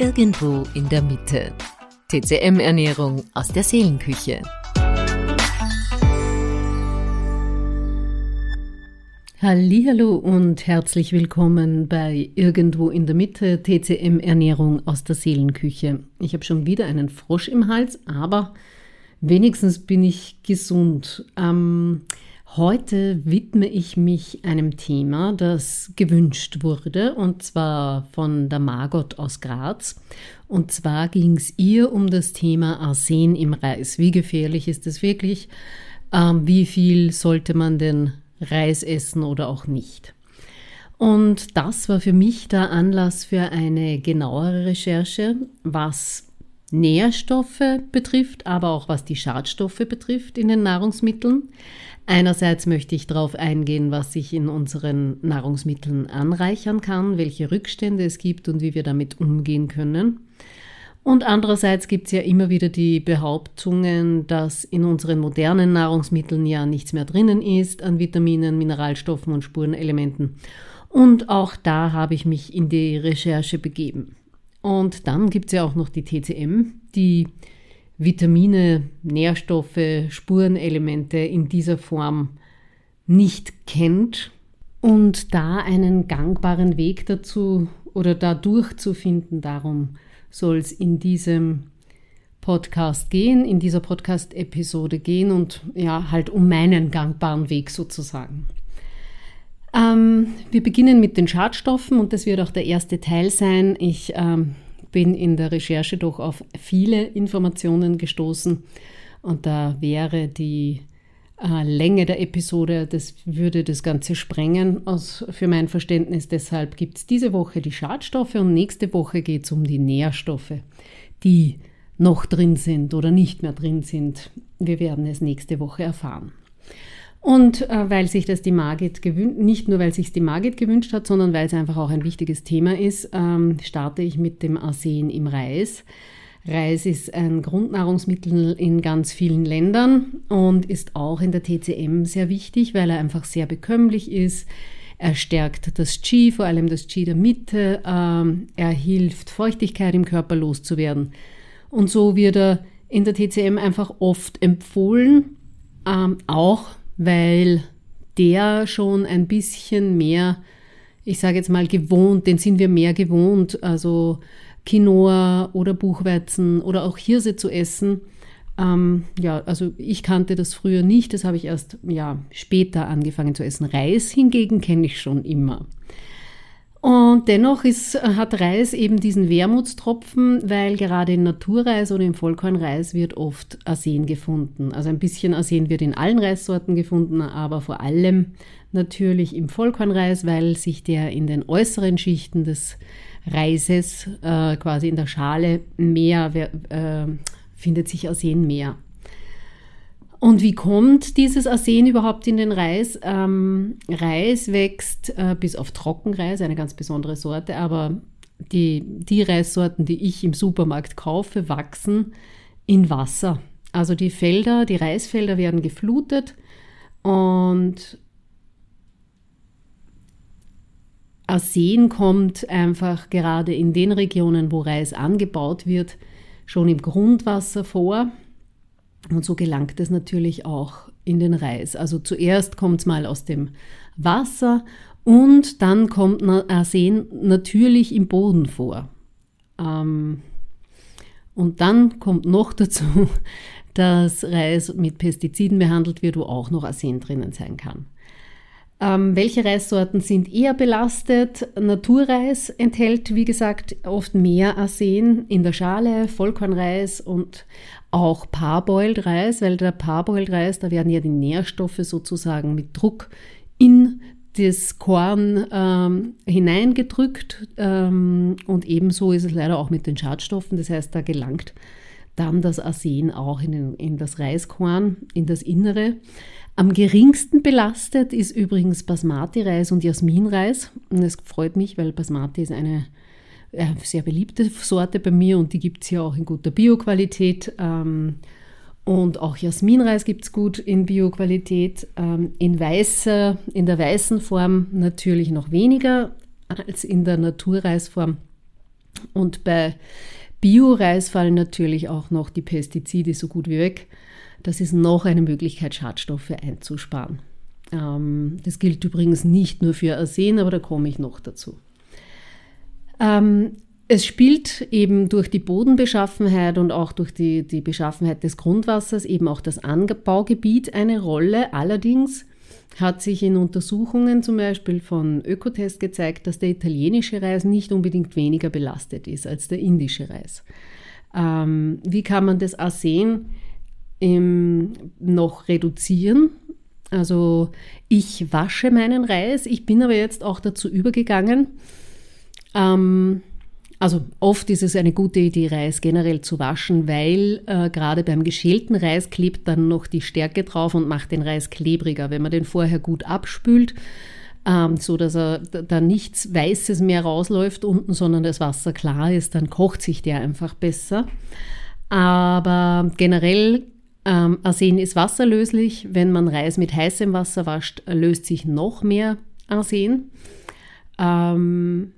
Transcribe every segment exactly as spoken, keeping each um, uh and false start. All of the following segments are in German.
Irgendwo in der Mitte. T C M-Ernährung aus der Seelenküche. Hallihallo und herzlich willkommen bei Irgendwo in der Mitte, T C M-Ernährung aus der Seelenküche. Ich habe schon wieder einen Frosch im Hals, aber wenigstens bin ich gesund. Ähm, heute widme ich mich einem Thema, das gewünscht wurde, und zwar von der Margot aus Graz. Und zwar ging es ihr um das Thema Arsen im Reis. Wie gefährlich ist es wirklich? Ähm, wie viel sollte man denn Reis essen oder auch nicht? Und das war für mich der Anlass für eine genauere Recherche, was Nährstoffe betrifft, aber auch was die Schadstoffe betrifft in den Nahrungsmitteln. Einerseits möchte ich darauf eingehen, was sich in unseren Nahrungsmitteln anreichern kann, welche Rückstände es gibt und wie wir damit umgehen können. Und andererseits gibt es ja immer wieder die Behauptungen, dass in unseren modernen Nahrungsmitteln ja nichts mehr drinnen ist an Vitaminen, Mineralstoffen und Spurenelementen. Und auch da habe ich mich in die Recherche begeben. Und dann gibt es ja auch noch die T C M, die Vitamine, Nährstoffe, Spurenelemente in dieser Form nicht kennt und da einen gangbaren Weg dazu oder dadurch zu finden, darum soll es in diesem Podcast gehen, in dieser Podcast-Episode gehen und ja, halt um meinen gangbaren Weg sozusagen. Ähm, wir beginnen mit den Schadstoffen und das wird auch der erste Teil sein. Ich ähm, bin in der Recherche doch auf viele Informationen gestoßen und da wäre die äh, Länge der Episode, das würde das Ganze sprengen aus, für mein Verständnis. Deshalb gibt es diese Woche die Schadstoffe und nächste Woche geht es um die Nährstoffe, die noch drin sind oder nicht mehr drin sind. Wir werden es nächste Woche erfahren. Und äh, weil sich das die Margit gewünscht, nicht nur weil sich es die Margit gewünscht hat, sondern weil es einfach auch ein wichtiges Thema ist, ähm, starte ich mit dem Arsen im Reis. Reis ist ein Grundnahrungsmittel in ganz vielen Ländern und ist auch in der T C M sehr wichtig, weil er einfach sehr bekömmlich ist. Er stärkt das Qi, vor allem das Qi der Mitte. Ähm, er hilft, Feuchtigkeit im Körper loszuwerden. Und so wird er in der T C M einfach oft empfohlen, ähm, auch weil der schon ein bisschen mehr, ich sage jetzt mal gewohnt, den sind wir mehr gewohnt, also Quinoa oder Buchweizen oder auch Hirse zu essen. Ähm, ja, also ich kannte das früher nicht, das habe ich erst ja, später angefangen zu essen. Reis hingegen kenne ich schon immer. Und dennoch ist, hat Reis eben diesen Wermutstropfen, weil gerade in Naturreis oder im Vollkornreis wird oft Arsen gefunden. Also ein bisschen Arsen wird in allen Reissorten gefunden, aber vor allem natürlich im Vollkornreis, weil sich der in den äußeren Schichten des Reises, äh, quasi in der Schale, mehr äh, findet sich Arsen mehr. Und wie kommt dieses Arsen überhaupt in den Reis? Ähm, Reis wächst äh, bis auf Trockenreis, eine ganz besondere Sorte, aber die, die Reissorten, die ich im Supermarkt kaufe, wachsen in Wasser. Also die Felder, die Reisfelder werden geflutet und Arsen kommt einfach gerade in den Regionen, wo Reis angebaut wird, schon im Grundwasser vor. Und so gelangt es natürlich auch in den Reis. Also zuerst kommt es mal aus dem Wasser und dann kommt Arsen natürlich im Boden vor. Ähm, und dann kommt noch dazu, dass Reis mit Pestiziden behandelt wird, wo auch noch Arsen drinnen sein kann. Ähm, welche Reissorten sind eher belastet? Naturreis enthält, wie gesagt, oft mehr Arsen in der Schale, Vollkornreis und auch Parboiled Reis, weil der Parboiled Reis, da werden ja die Nährstoffe sozusagen mit Druck in das Korn ähm, hineingedrückt ähm, und ebenso ist es leider auch mit den Schadstoffen, das heißt, da gelangt dann das Arsen auch in, den, in das Reiskorn, in das Innere. Am geringsten belastet ist übrigens Basmati-Reis und Jasminreis. Und das freut mich, weil Basmati ist eine äh, sehr beliebte Sorte bei mir und die gibt es ja auch in guter Bioqualität. Ähm, und auch Jasminreis gibt es gut in Bioqualität. Ähm, in, weißer, in der weißen Form natürlich noch weniger als in der Naturreisform. Und bei Bio-Reis fallen natürlich auch noch die Pestizide so gut wie weg. Das ist noch eine Möglichkeit, Schadstoffe einzusparen. Ähm, das gilt übrigens nicht nur für Arsen, aber da komme ich noch dazu. Ähm, es spielt eben durch die Bodenbeschaffenheit und auch durch die, die Beschaffenheit des Grundwassers eben auch das Anbaugebiet eine Rolle. Allerdings hat sich in Untersuchungen zum Beispiel von Ökotest gezeigt, dass der italienische Reis nicht unbedingt weniger belastet ist als der indische Reis. Ähm, wie kann man das Arsen ähm, noch reduzieren? Also ich wasche meinen Reis, ich bin aber jetzt auch dazu übergegangen, ähm, also oft ist es eine gute Idee, Reis generell zu waschen, weil äh, gerade beim geschälten Reis klebt dann noch die Stärke drauf und macht den Reis klebriger. Wenn man den vorher gut abspült, ähm, so dass er da nichts Weißes mehr rausläuft unten, sondern das Wasser klar ist, dann kocht sich der einfach besser. Aber generell, ähm, Arsen ist wasserlöslich. Wenn man Reis mit heißem Wasser wascht, löst sich noch mehr Arsen. Ähm,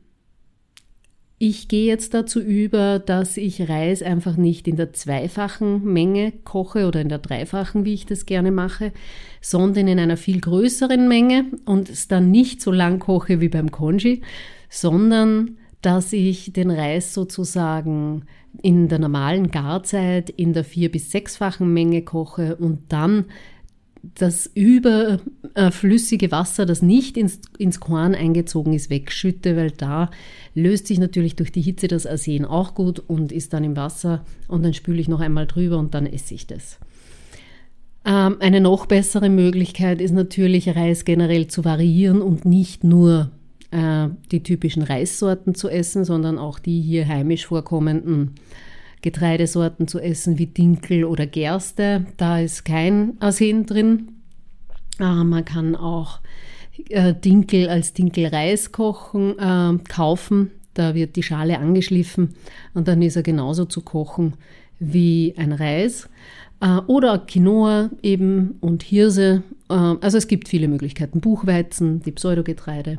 Ich gehe jetzt dazu über, dass ich Reis einfach nicht in der zweifachen Menge koche oder in der dreifachen, wie ich das gerne mache, sondern in einer viel größeren Menge und es dann nicht so lang koche wie beim Congee, sondern dass ich den Reis sozusagen in der normalen Garzeit in der vier- bis sechsfachen Menge koche und dann das überflüssige Wasser, das nicht ins, ins Korn eingezogen ist, wegschütte, weil da löst sich natürlich durch die Hitze das Arsen auch gut und ist dann im Wasser und dann spüle ich noch einmal drüber und dann esse ich das. Ähm, eine noch bessere Möglichkeit ist natürlich, Reis generell zu variieren und nicht nur äh, die typischen Reissorten zu essen, sondern auch die hier heimisch vorkommenden Getreidesorten zu essen, wie Dinkel oder Gerste. Da ist kein Arsen drin. Äh, man kann auch äh, Dinkel als Dinkelreis kochen, äh, kaufen. Da wird die Schale angeschliffen und dann ist er genauso zu kochen wie ein Reis. Äh, oder Quinoa eben und Hirse. Äh, also es gibt viele Möglichkeiten. Buchweizen, die Pseudogetreide.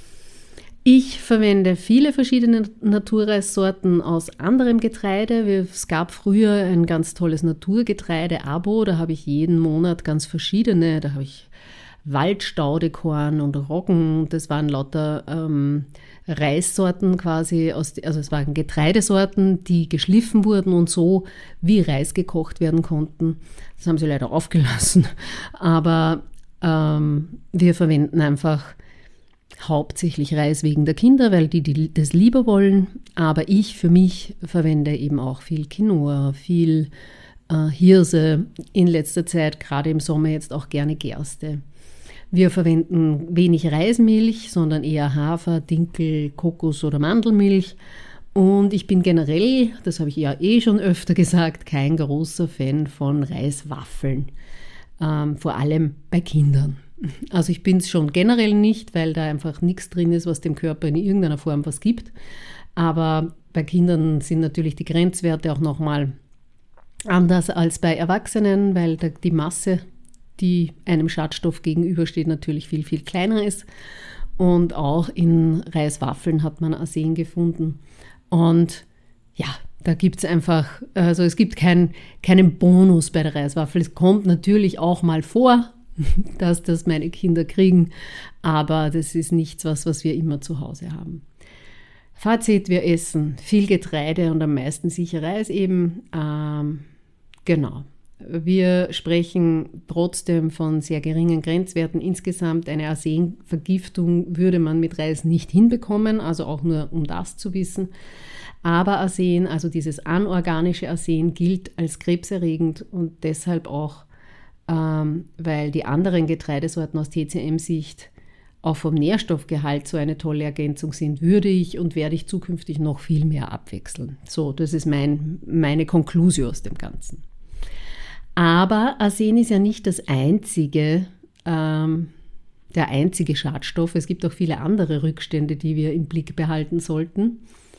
Ich verwende viele verschiedene Naturreissorten aus anderem Getreide. Es gab früher ein ganz tolles Naturgetreide-Abo. Da habe ich jeden Monat ganz verschiedene. Da habe ich Waldstaudekorn und Roggen. Das waren lauter ähm, Reissorten quasi. Aus, also es waren Getreidesorten, die geschliffen wurden und so wie Reis gekocht werden konnten. Das haben sie leider aufgelassen. Aber ähm, wir verwenden einfach hauptsächlich Reis wegen der Kinder, weil die, die das lieber wollen. Aber ich für mich verwende eben auch viel Quinoa, viel äh, Hirse. In letzter Zeit, gerade im Sommer, jetzt auch gerne Gerste. Wir verwenden wenig Reismilch, sondern eher Hafer, Dinkel, Kokos- oder Mandelmilch. Und ich bin generell, das habe ich ja eh schon öfter gesagt, kein großer Fan von Reiswaffeln. Ähm, vor allem bei Kindern. Also ich bin es schon generell nicht, weil da einfach nichts drin ist, was dem Körper in irgendeiner Form was gibt. Aber bei Kindern sind natürlich die Grenzwerte auch nochmal anders als bei Erwachsenen, weil die Masse, die einem Schadstoff gegenübersteht, natürlich viel, viel kleiner ist. Und auch in Reiswaffeln hat man Arsen gefunden. Und ja, da gibt es einfach, also es gibt kein, keinen Bonus bei der Reiswaffel. Es kommt natürlich auch mal vor, dass das meine Kinder kriegen, aber das ist nichts, was, was wir immer zu Hause haben. Fazit, wir essen viel Getreide und am meisten sicher Reis eben. Ähm, genau. Wir sprechen trotzdem von sehr geringen Grenzwerten. Insgesamt eine Arsenvergiftung würde man mit Reis nicht hinbekommen, also auch nur um das zu wissen. Aber Arsen, also dieses anorganische Arsen, gilt als krebserregend und deshalb auch, ähm, weil die anderen Getreidesorten aus T C M-Sicht auch vom Nährstoffgehalt so eine tolle Ergänzung sind, würde ich und werde ich zukünftig noch viel mehr abwechseln. So, das ist mein, meine Konklusion aus dem Ganzen. Aber Arsen ist ja nicht das einzige, ähm, der einzige Schadstoff. Es gibt auch viele andere Rückstände, die wir im Blick behalten sollten.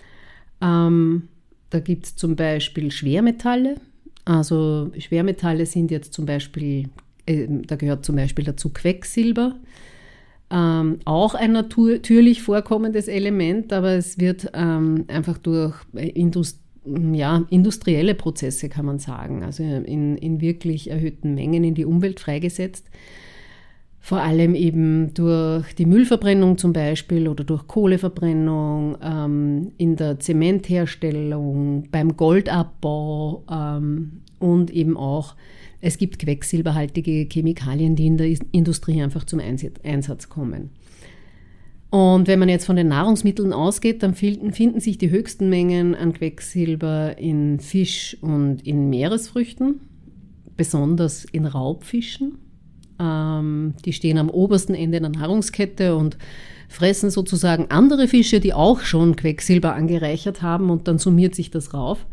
Ähm, da gibt es zum Beispiel Schwermetalle. Also Schwermetalle sind jetzt zum Beispiel, äh, da gehört zum Beispiel dazu Quecksilber. ähm, auch ein natürlich vorkommendes Element, aber es wird ähm, einfach durch Indust- ja, industrielle Prozesse, kann man sagen, also in, in wirklich erhöhten Mengen in die Umwelt freigesetzt. Vor allem eben durch die Müllverbrennung zum Beispiel oder durch Kohleverbrennung, ähm, in der Zementherstellung, beim Goldabbau ähm, und eben auch, es gibt quecksilberhaltige Chemikalien, die in der Industrie einfach zum Einsatz kommen. Und wenn man jetzt von den Nahrungsmitteln ausgeht, dann finden sich die höchsten Mengen an Quecksilber in Fisch und in Meeresfrüchten, besonders in Raubfischen. Die stehen am obersten Ende der Nahrungskette und fressen sozusagen andere Fische, die auch schon Quecksilber angereichert haben, und dann summiert sich das rauf.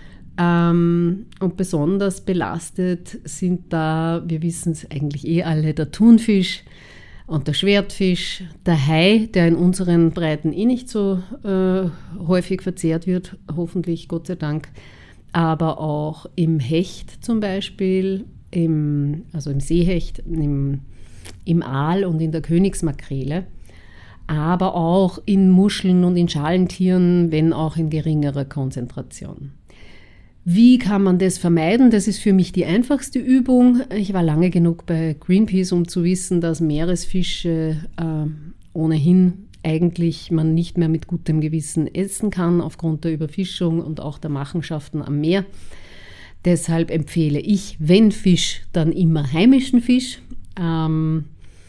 Und besonders belastet sind da, wir wissen es eigentlich eh alle, der Thunfisch und der Schwertfisch, der Hai, der in unseren Breiten eh nicht so äh, häufig verzehrt wird, hoffentlich, Gott sei Dank, aber auch im Hecht zum Beispiel, Im, also im Seehecht, im, im Aal und in der Königsmakrele, aber auch in Muscheln und in Schalentieren, wenn auch in geringerer Konzentration. Wie kann man das vermeiden? Das ist für mich die einfachste Übung. Ich war lange genug bei Greenpeace, um zu wissen, dass Meeresfische äh, ohnehin eigentlich man nicht mehr mit gutem Gewissen essen kann, aufgrund der Überfischung und auch der Machenschaften am Meer. Deshalb empfehle ich, wenn Fisch, dann immer heimischen Fisch. Ähm,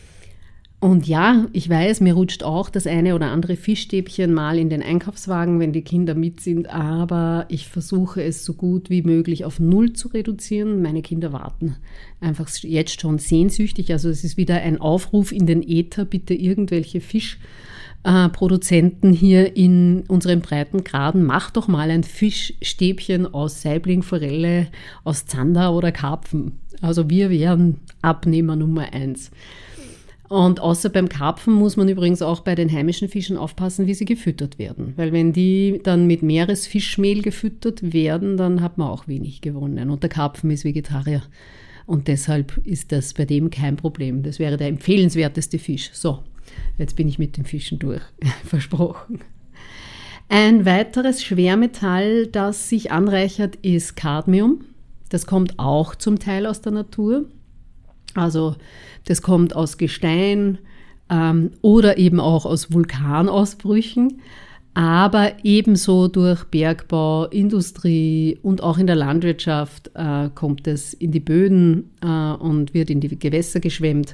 und ja, ich weiß, mir rutscht auch das eine oder andere Fischstäbchen mal in den Einkaufswagen, wenn die Kinder mit sind, aber ich versuche es so gut wie möglich auf Null zu reduzieren. Meine Kinder warten einfach jetzt schon sehnsüchtig. Also es ist wieder ein Aufruf in den Äther, bitte irgendwelche Fisch Äh, Produzenten hier in unseren Breitengraden, macht doch mal ein Fischstäbchen aus Saibling, Forelle, aus Zander oder Karpfen. Also wir wären Abnehmer Nummer eins. Und außer beim Karpfen muss man übrigens auch bei den heimischen Fischen aufpassen, wie sie gefüttert werden. Weil wenn die dann mit Meeresfischmehl gefüttert werden, dann hat man auch wenig gewonnen. Und der Karpfen ist Vegetarier. Und deshalb ist das bei dem kein Problem. Das wäre der empfehlenswerteste Fisch. So. Jetzt bin ich mit den Fischen durch, versprochen. Ein weiteres Schwermetall, das sich anreichert, ist Cadmium. Das kommt auch zum Teil aus der Natur. Also das kommt aus Gestein ähm, oder eben auch aus Vulkanausbrüchen, aber ebenso durch Bergbau, Industrie und auch in der Landwirtschaft äh, kommt es in die Böden äh, und wird in die Gewässer geschwemmt.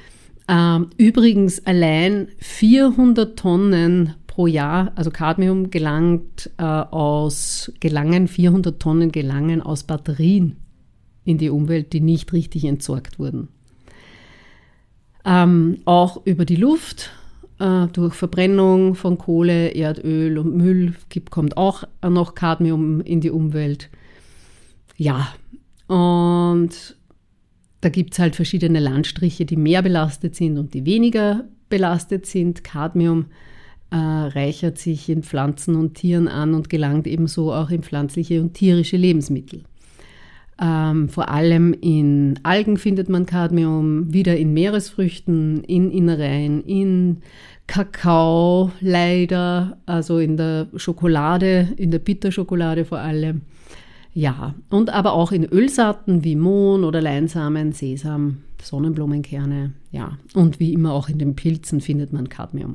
Übrigens allein vierhundert Tonnen pro Jahr, also Cadmium gelangt äh, aus, gelangen, vierhundert Tonnen gelangen aus Batterien in die Umwelt, die nicht richtig entsorgt wurden. Ähm, auch über die Luft, äh, durch Verbrennung von Kohle, Erdöl und Müll gibt, kommt auch noch Cadmium in die Umwelt. Ja, und da gibt es halt verschiedene Landstriche, die mehr belastet sind und die weniger belastet sind. Cadmium äh, reichert sich in Pflanzen und Tieren an und gelangt ebenso auch in pflanzliche und tierische Lebensmittel. Ähm, vor allem in Algen findet man Cadmium, wieder in Meeresfrüchten, in Innereien, in Kakao leider, also in der Schokolade, in der Bitterschokolade vor allem. Ja, und aber auch in Ölsaaten wie Mohn oder Leinsamen, Sesam, Sonnenblumenkerne, ja, und wie immer auch in den Pilzen findet man Cadmium.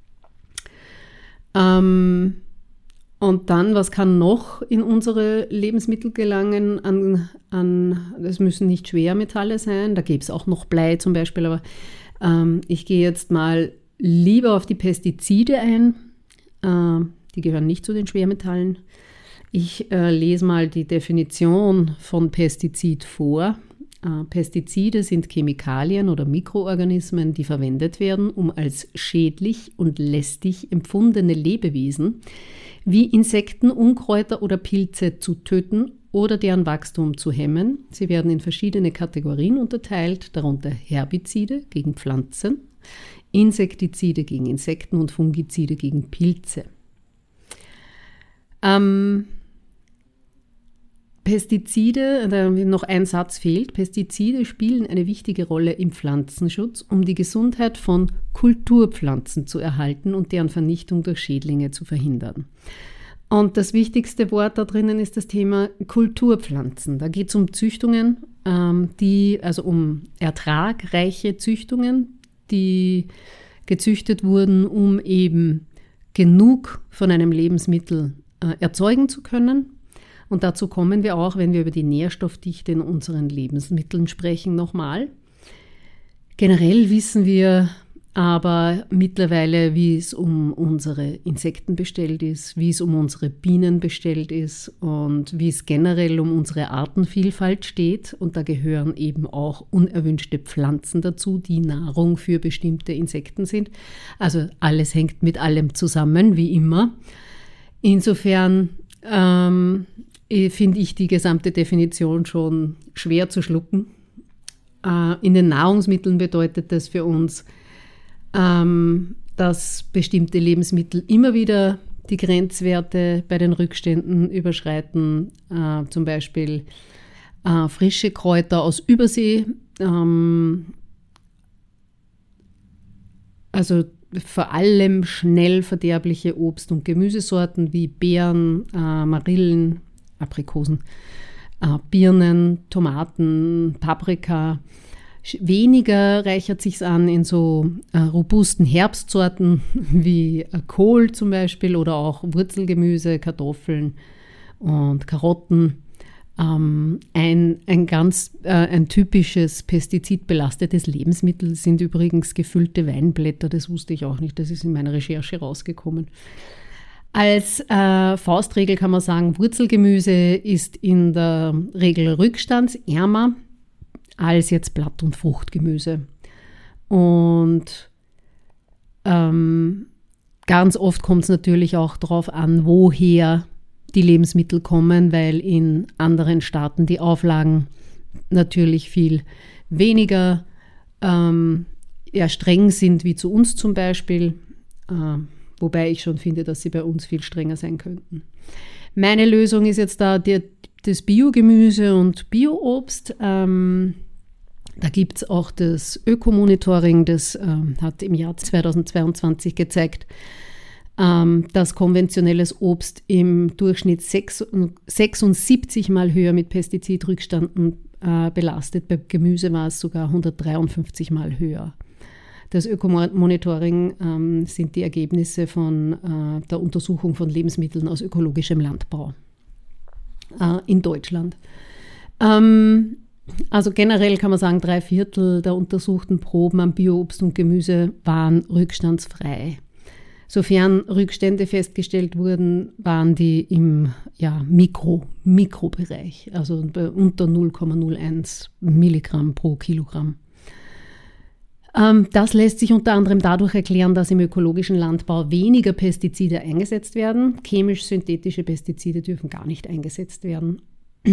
Ähm, und dann, was kann noch in unsere Lebensmittel gelangen? An, an, das müssen nicht Schwermetalle sein, da gäbe es auch noch Blei zum Beispiel, aber ähm, ich gehe jetzt mal lieber auf die Pestizide ein. Äh, die gehören nicht zu den Schwermetallen. Ich äh, lese mal die Definition von Pestizid vor. Äh, Pestizide sind Chemikalien oder Mikroorganismen, die verwendet werden, um als schädlich und lästig empfundene Lebewesen wie Insekten, Unkräuter oder Pilze zu töten oder deren Wachstum zu hemmen. Sie werden in verschiedene Kategorien unterteilt, darunter Herbizide gegen Pflanzen, Insektizide gegen Insekten und Fungizide gegen Pilze. Ähm, Pestizide, da noch ein Satz fehlt, Pestizide spielen eine wichtige Rolle im Pflanzenschutz, um die Gesundheit von Kulturpflanzen zu erhalten und deren Vernichtung durch Schädlinge zu verhindern. Und das wichtigste Wort da drinnen ist das Thema Kulturpflanzen. Da geht es um Züchtungen, ähm, die, also um ertragreiche Züchtungen, die gezüchtet wurden, um eben genug von einem Lebensmittel äh, erzeugen zu können. Und dazu kommen wir auch, wenn wir über die Nährstoffdichte in unseren Lebensmitteln sprechen, nochmal. Generell wissen wir aber mittlerweile, wie es um unsere Insekten bestellt ist, wie es um unsere Bienen bestellt ist und wie es generell um unsere Artenvielfalt steht. Und da gehören eben auch unerwünschte Pflanzen dazu, die Nahrung für bestimmte Insekten sind. Also alles hängt mit allem zusammen, wie immer. Insofern ähm, finde ich die gesamte Definition schon schwer zu schlucken. Äh, in den Nahrungsmitteln bedeutet das für uns, ähm, dass bestimmte Lebensmittel immer wieder die Grenzwerte bei den Rückständen überschreiten. Äh, zum Beispiel äh, frische Kräuter aus Übersee, ähm, also vor allem schnell verderbliche Obst- und Gemüsesorten wie Beeren, äh, Marillen, Aprikosen, äh, Birnen, Tomaten, Paprika. Weniger reichert sich an in so äh, robusten Herbstsorten wie äh, Kohl zum Beispiel oder auch Wurzelgemüse, Kartoffeln und Karotten. Ähm, ein, ein ganz äh, ein typisches pestizidbelastetes Lebensmittel sind übrigens gefüllte Weinblätter. Das wusste ich auch nicht, das ist in meiner Recherche rausgekommen. Als äh, Faustregel kann man sagen, Wurzelgemüse ist in der Regel rückstandsärmer als jetzt Blatt- und Fruchtgemüse. Und ähm, ganz oft kommt es natürlich auch darauf an, woher die Lebensmittel kommen, weil in anderen Staaten die Auflagen natürlich viel weniger ähm, ja, streng sind wie zu uns zum Beispiel, äh, wobei ich schon finde, dass sie bei uns viel strenger sein könnten. Meine Lösung ist jetzt da die, das Biogemüse und Bioobst. Ähm, Da gibt es auch das Ökomonitoring, das ähm, hat im Jahr zweitausendzweiundzwanzig gezeigt, ähm, dass konventionelles Obst im Durchschnitt sechsundsiebzig Mal höher mit Pestizidrückstanden äh, belastet. Bei Gemüse war es sogar hundertdreiundfünfzig Mal höher. Das Ökomonitoring ähm, sind die Ergebnisse von äh, der Untersuchung von Lebensmitteln aus ökologischem Landbau äh, in Deutschland. Ähm, Also generell kann man sagen, drei Viertel der untersuchten Proben an Bioobst und Gemüse waren rückstandsfrei. Sofern Rückstände festgestellt wurden, waren die im ja, Mikro, Mikrobereich, also unter null Komma null eins Milligramm pro Kilogramm. Ähm, das lässt sich unter anderem dadurch erklären, dass im ökologischen Landbau weniger Pestizide eingesetzt werden. Chemisch-synthetische Pestizide dürfen gar nicht eingesetzt werden.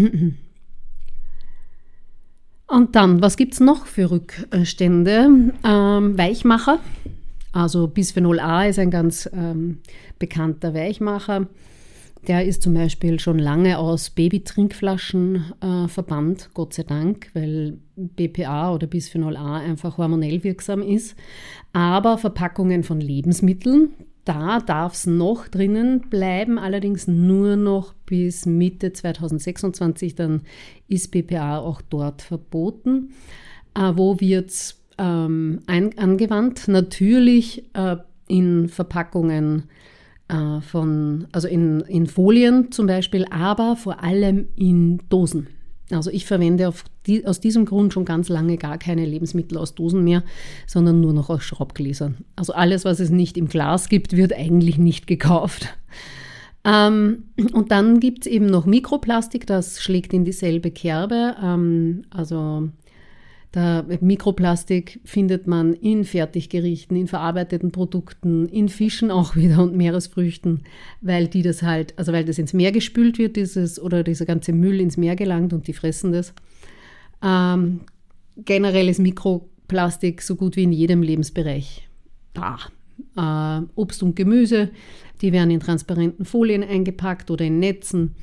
Und dann, was gibt es noch für Rückstände? Ähm, Weichmacher, also Bisphenol A ist ein ganz ähm, bekannter Weichmacher. Der ist zum Beispiel schon lange aus Babytrinkflaschen äh, verbannt, Gott sei Dank, weil B P A oder Bisphenol A einfach hormonell wirksam ist. Aber Verpackungen von Lebensmitteln, da darf es noch drinnen bleiben, allerdings nur noch bis Mitte zweitausendsechsundzwanzig, dann ist B P A auch dort verboten. Äh, wo wird es ähm, angewandt? Natürlich äh, in Verpackungen äh, von, also in, in Folien zum Beispiel, aber vor allem in Dosen. Also ich verwende auf die, aus diesem Grund schon ganz lange gar keine Lebensmittel aus Dosen mehr, sondern nur noch aus Schraubgläsern. Also alles, was es nicht im Glas gibt, wird eigentlich nicht gekauft. Ähm, und dann gibt es eben noch Mikroplastik, das schlägt in dieselbe Kerbe. Ähm, also da, Mikroplastik findet man in Fertiggerichten, in verarbeiteten Produkten, in Fischen auch wieder und Meeresfrüchten, weil die das halt, also weil das ins Meer gespült wird, dieses oder dieser ganze Müll ins Meer gelangt und die fressen das. Ähm, generell ist Mikroplastik so gut wie in jedem Lebensbereich da. Äh, Obst und Gemüse, die werden in transparenten Folien eingepackt oder in Netzen.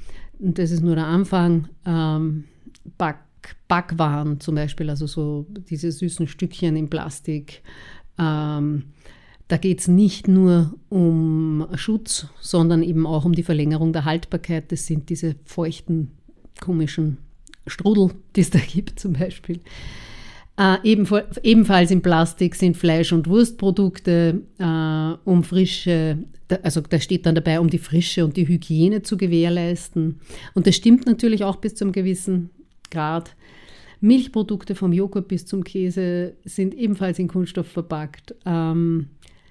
das ist nur der Anfang, ähm, Back, Backwaren zum Beispiel, also so diese süßen Stückchen in Plastik. Ähm, da geht es nicht nur um Schutz, sondern eben auch um die Verlängerung der Haltbarkeit. Das sind diese feuchten, komischen Strudel, die es da gibt zum Beispiel. Äh, ebenfalls, ebenfalls in Plastik sind Fleisch- und Wurstprodukte, äh, um frische, also da steht dann dabei, um die Frische und die Hygiene zu gewährleisten. Und das stimmt natürlich auch bis zu einem gewissen Grad. Milchprodukte vom Joghurt bis zum Käse sind ebenfalls in Kunststoff verpackt. Ähm,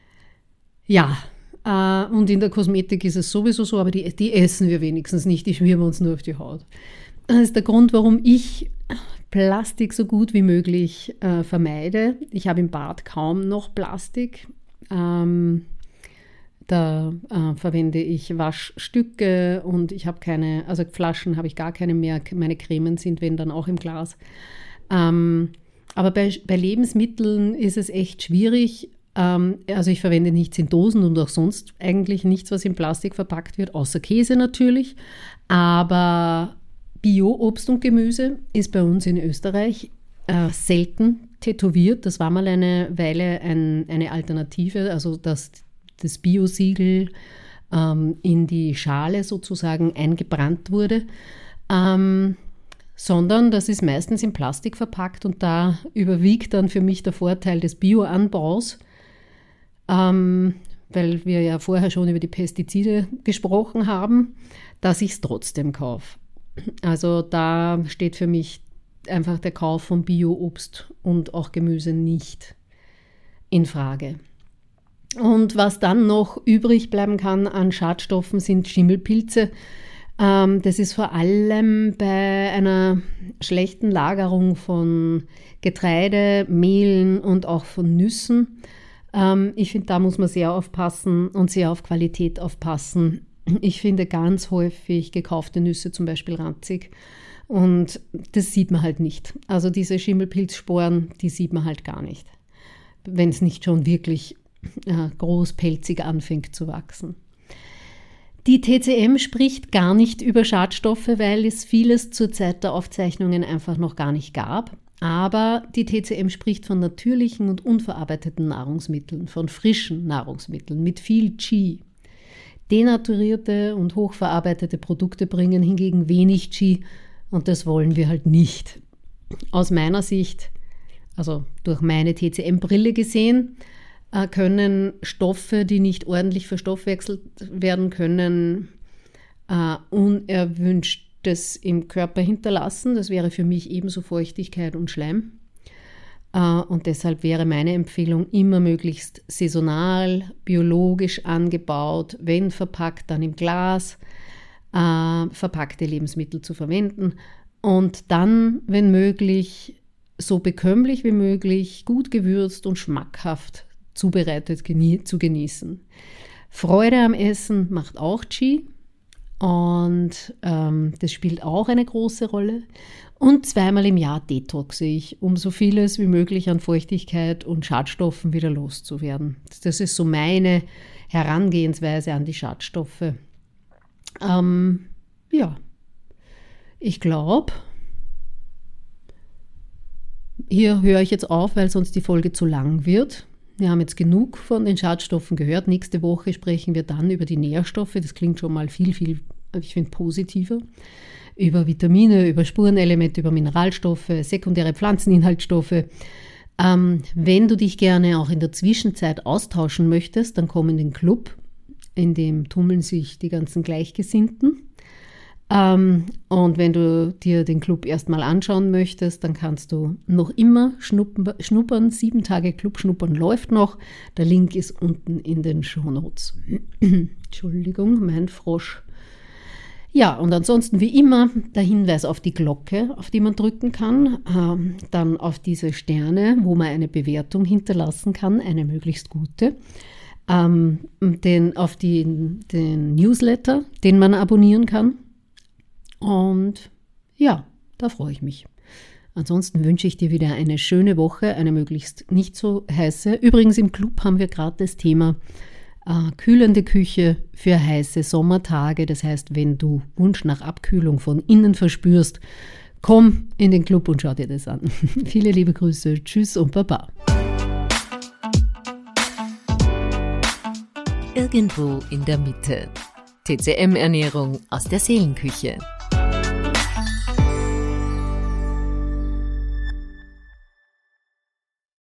ja, äh, und in der Kosmetik ist es sowieso so, aber die, die essen wir wenigstens nicht, die schmieren wir uns nur auf die Haut. Das ist der Grund, warum ich Plastik so gut wie möglich äh, vermeide. Ich habe im Bad kaum noch Plastik. Ähm, da äh, verwende ich Waschstücke und ich habe keine, also Flaschen habe ich gar keine mehr. Meine Cremen sind, wenn dann auch im Glas. Ähm, aber bei, bei Lebensmitteln ist es echt schwierig. Ähm, also ich verwende nichts in Dosen und auch sonst eigentlich nichts, was in Plastik verpackt wird, außer Käse natürlich. Aber Bio-Obst und Gemüse ist bei uns in Österreich äh, selten tätowiert. Das war mal eine Weile ein, eine Alternative, also dass das Bio-Siegel ähm, in die Schale sozusagen eingebrannt wurde, ähm, sondern das ist meistens in Plastik verpackt und da überwiegt dann für mich der Vorteil des Bio-Anbaus, ähm, weil wir ja vorher schon über die Pestizide gesprochen haben, dass ich es trotzdem kaufe. Also da steht für mich einfach der Kauf von Bio-Obst und auch Gemüse nicht in Frage. Und was dann noch übrig bleiben kann an Schadstoffen sind Schimmelpilze. Ähm, das ist vor allem bei einer schlechten Lagerung von Getreide, Mehlen und auch von Nüssen. Ähm, ich finde, da muss man sehr aufpassen und sehr auf Qualität aufpassen. Ich finde ganz häufig gekaufte Nüsse zum Beispiel ranzig und das sieht man halt nicht. Also diese Schimmelpilzsporen, die sieht man halt gar nicht, wenn es nicht schon wirklich äh, großpelzig anfängt zu wachsen. Die T C M spricht gar nicht über Schadstoffe, weil es vieles zur Zeit der Aufzeichnungen einfach noch gar nicht gab. Aber die T C M spricht von natürlichen und unverarbeiteten Nahrungsmitteln, von frischen Nahrungsmitteln mit viel Qi. Denaturierte und hochverarbeitete Produkte bringen hingegen wenig Qi und das wollen wir halt nicht. Aus meiner Sicht, also durch meine T C M-Brille gesehen, können Stoffe, die nicht ordentlich verstoffwechselt werden können, Unerwünschtes im Körper hinterlassen. Das wäre für mich ebenso Feuchtigkeit und Schleim. Und deshalb wäre meine Empfehlung immer möglichst saisonal, biologisch angebaut, wenn verpackt, dann im Glas, äh, verpackte Lebensmittel zu verwenden und dann, wenn möglich, so bekömmlich wie möglich, gut gewürzt und schmackhaft zubereitet genie- zu genießen. Freude am Essen macht auch Qi und ähm, das spielt auch eine große Rolle. Und zweimal im Jahr detoxe ich, um so vieles wie möglich an Feuchtigkeit und Schadstoffen wieder loszuwerden. Das ist so meine Herangehensweise an die Schadstoffe. Ähm, ja, ich glaube, hier höre ich jetzt auf, weil sonst die Folge zu lang wird. Wir haben jetzt genug von den Schadstoffen gehört. Nächste Woche sprechen wir dann über die Nährstoffe. Das klingt schon mal viel, viel, ich finde, positiver. Über Vitamine, über Spurenelemente, über Mineralstoffe, sekundäre Pflanzeninhaltsstoffe. Ähm, wenn du dich gerne auch in der Zwischenzeit austauschen möchtest, dann komm in den Club. In dem tummeln sich die ganzen Gleichgesinnten. Ähm, und wenn du dir den Club erstmal anschauen möchtest, dann kannst du noch immer schnuppern. schnuppern. Sieben Tage Club schnuppern läuft noch. Der Link ist unten in den Shownotes. Entschuldigung, mein Frosch. Ja, und ansonsten wie immer der Hinweis auf die Glocke, auf die man drücken kann, ähm, dann auf diese Sterne, wo man eine Bewertung hinterlassen kann, eine möglichst gute, ähm, den, auf die, den Newsletter, den man abonnieren kann. Und ja, da freue ich mich. Ansonsten wünsche ich dir wieder eine schöne Woche, eine möglichst nicht so heiße. Übrigens im Club haben wir gerade das Thema äh, kühlende Küche für heiße Sommertage. Das heißt, wenn du Wunsch nach Abkühlung von innen verspürst, komm in den Club und schau dir das an. Viele liebe Grüße, tschüss und baba. Irgendwo in der Mitte. T C M-Ernährung aus der Seelenküche.